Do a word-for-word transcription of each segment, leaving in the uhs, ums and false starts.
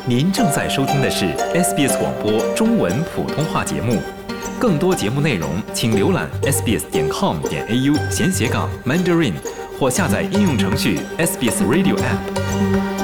您正在收听的是 S B S 广播中文普通话节目。更多节目内容，请浏览 s b s 点 com 点 a u 闲斜杠 Mandarin， 或下载应用程序 S B S Radio App。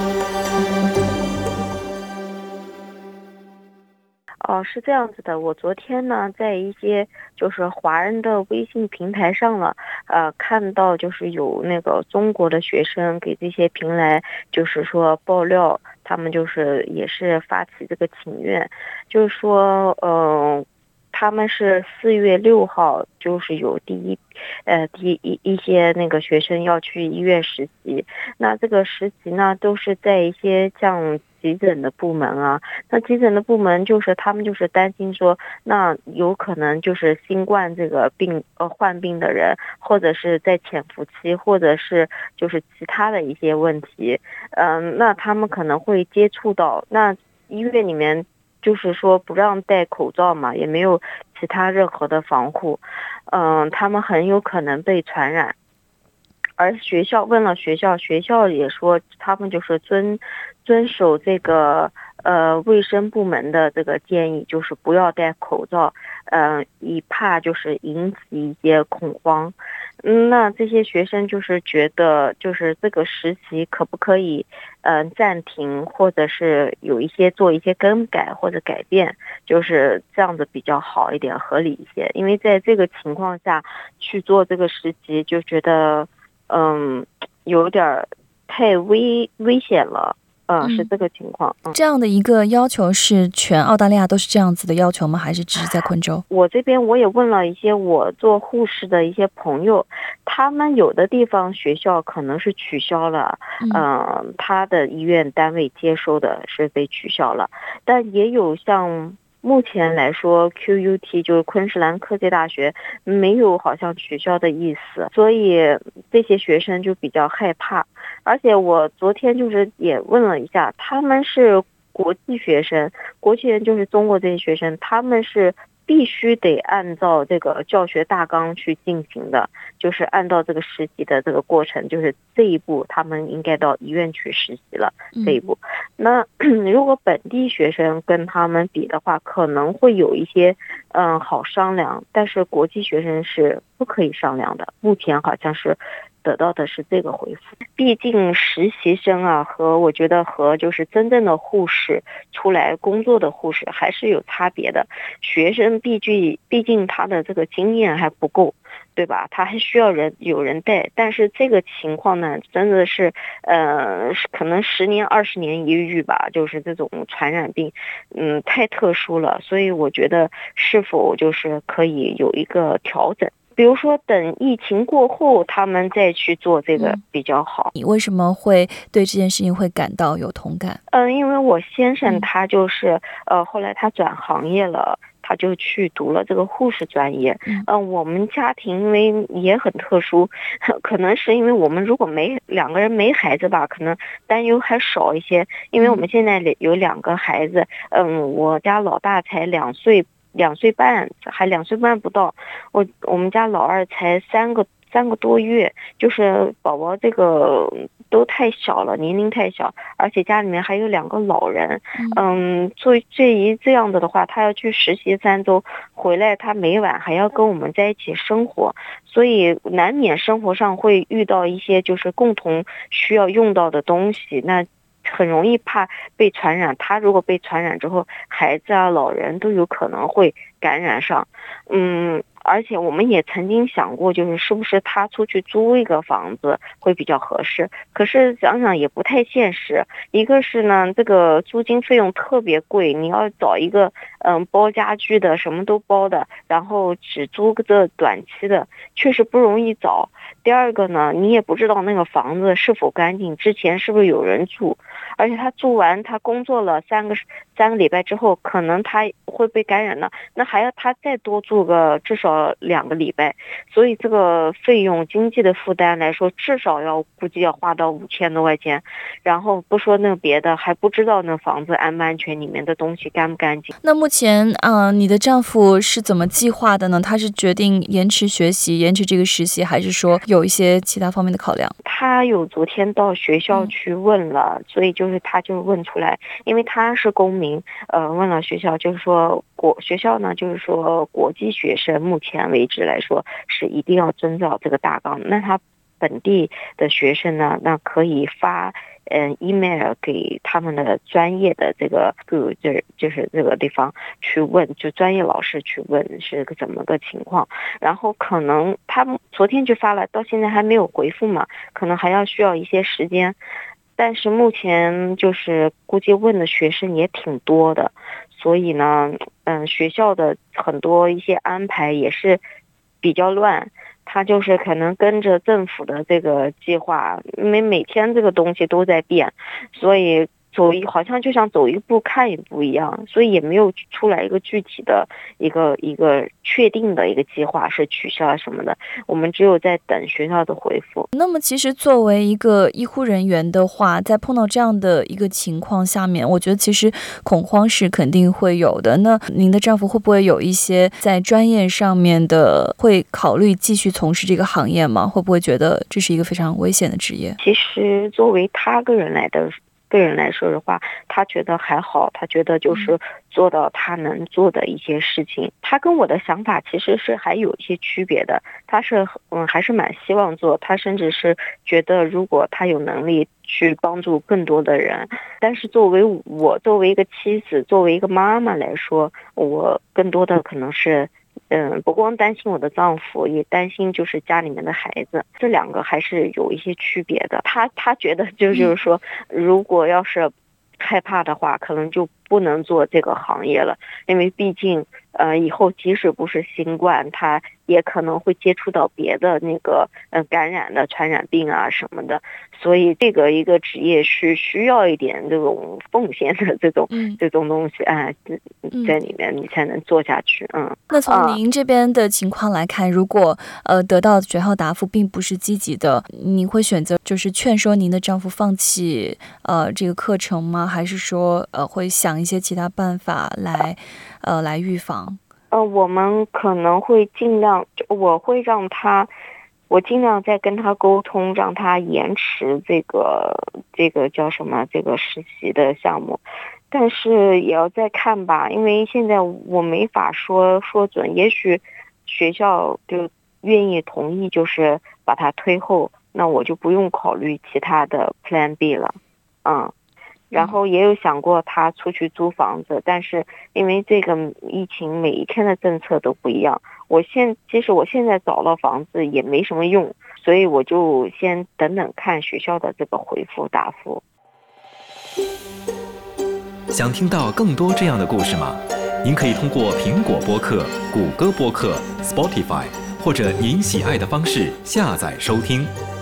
哦，是这样子的，我昨天呢，在一些就是华人的微信平台上了，呃，看到就是有那个中国的学生给这些平台，就是说爆料，他们就是也是发起这个请愿，就是说，嗯、呃。他们是四月六号，就是有第一，呃，第一一些那个学生要去医院实习。那这个实习呢，都是在一些像急诊的部门啊。那急诊的部门就是他们就是担心说，那有可能就是新冠这个病呃患病的人，或者是在潜伏期，或者是就是其他的一些问题，嗯、呃，那他们可能会接触到那医院里面。就是说不让戴口罩嘛，也没有其他任何的防护，嗯、呃，他们很有可能被传染。而学校问了学校，学校也说他们就是遵遵守这个呃卫生部门的这个建议，就是不要戴口罩，嗯、呃，以怕就是引起一些恐慌。嗯，那这些学生就是觉得，就是这个实习可不可以，嗯、呃，暂停，或者是有一些做一些更改或者改变，就是这样子比较好一点，合理一些。因为在这个情况下去做这个实习，就觉得，嗯，有点太危危险了。嗯，是这个情况。嗯， 这样的一个要求是全澳大利亚都是这样子的要求吗？还是只是在昆州？ 我这边我也问了一些我做护士的一些朋友，他们有的地方学校可能是取消了，嗯、呃，他的医院单位接收的是被取消了，但也有像。目前来说 Q U T 就是昆士兰科技大学没有好像取消的意思，所以这些学生就比较害怕。而且我昨天就是也问了一下，他们是国际学生，国际人就是中国这些学生，他们是必须得按照这个教学大纲去进行的，就是按照这个实习的这个过程，就是这一步他们应该到医院去实习了，这一步。嗯、那如果本地学生跟他们比的话，可能会有一些嗯好商量，但是国际学生是不可以商量的，目前好像是得到的是这个回复。毕竟实习生啊，和我觉得和就是真正的护士出来工作的护士还是有差别的。学生毕竟毕竟他的这个经验还不够，对吧？他还需要人有人带。但是这个情况呢，真的是呃，可能十年二十年一遇吧，就是这种传染病，嗯，太特殊了。所以我觉得是否就是可以有一个调整。比如说等疫情过后他们再去做这个比较好。 你为什么会对这件事情会感到有同感？ 嗯、呃，因为我先生他就是、嗯、呃后来他转行业了，他就去读了这个护士专业。嗯、呃，我们家庭因为也很特殊，可能是因为我们如果没两个人没孩子吧，可能担忧还少一些。因为我们现在有两个孩子，嗯，我家老大才两岁。两岁半，还两岁半不到，我我们家老二才三个三个多月，就是宝宝这个都太小了，年龄太小，而且家里面还有两个老人，嗯，所以这一这样子的话，他要去实习三周，回来他每晚还要跟我们在一起生活，所以难免生活上会遇到一些就是共同需要用到的东西，那。很容易怕被传染，他如果被传染之后，孩子啊、老人都有可能会感染上。嗯，而且我们也曾经想过，就是是不是他出去租一个房子会比较合适，可是想想也不太现实。一个是呢，这个租金费用特别贵，你要找一个嗯包家具的，什么都包的，然后只租个短期的，确实不容易找。第二个呢，你也不知道那个房子是否干净，之前是不是有人住，而且他住完他工作了三个三个礼拜之后，可能他会被感染呢，那还要他再多住个至少两个礼拜，所以这个费用经济的负担来说，至少要估计要花到五千多块钱，然后不说那个别的，还不知道那房子安不安全，里面的东西干不干净。 那目前啊、呃，你的丈夫是怎么计划的呢？他是决定延迟学习，延迟这个实习，还是说有一些其他方面的考量？ 他有昨天到学校去问了、嗯、所以就就是他就问出来，因为他是公民，呃，问了学校，就是说国学校呢，就是说国际学生目前为止来说是一定要遵照这个大纲，那他本地的学生呢，那可以发嗯 email 给他们的专业的这个就是就是这个地方去问，就专业老师去问是个怎么个情况，然后可能他们昨天就发了，到现在还没有回复嘛，可能还要需要一些时间，但是目前就是估计问的学生也挺多的，所以呢，嗯，学校的很多一些安排也是比较乱。他就是可能跟着政府的这个计划，因为每天这个东西都在变，所以走一好像就像走一步看一步一样，所以也没有出来一个具体的一个一个确定的一个计划是取消什么的，我们只有在等学校的回复。 那么其实作为一个医护人员的话，在碰到这样的一个情况下面，我觉得其实恐慌是肯定会有的。那您的丈夫会不会有一些在专业上面的会考虑继续从事这个行业吗？会不会觉得这是一个非常危险的职业？ 其实作为他个人来的个人来说的话，他觉得还好，他觉得就是做到他能做的一些事情。嗯、他跟我的想法其实是还有一些区别的，他是嗯还是蛮希望做，他甚至是觉得如果他有能力去帮助更多的人，但是作为我作为一个妻子，作为一个妈妈来说，我更多的可能是。嗯，不光担心我的丈夫，也担心就是家里面的孩子，这两个还是有一些区别的。他他觉得就就是说，如果要是害怕的话，可能就不能做这个行业了，因为毕竟呃以后即使不是新冠，他也可能会接触到别的那个呃感染的传染病啊什么的，所以这个一个职业是需要一点这种奉献的这种、嗯、这种东西啊、呃、在里面你才能做下去。嗯， 那从您这边的情况来看，如果呃得到学校答复并不是积极的，您会选择就是劝说您的丈夫放弃呃这个课程吗？还是说呃会想一些其他办法来呃来预防？ 呃，我们可能会尽量，我会让他，我尽量再跟他沟通，让他延迟这个这个叫什么这个实习的项目，但是也要再看吧，因为现在我没法说说准，也许学校就愿意同意，就是把它推后，那我就不用考虑其他的 Plan B 了，嗯。然后也有想过他出去租房子，但是因为这个疫情每一天的政策都不一样，我现其实我现在找到房子也没什么用，所以我就先等等看学校的这个回复答复。 想听到更多这样的故事吗？您可以通过苹果播客、谷歌播客、Spotify 或者您喜爱的方式下载收听。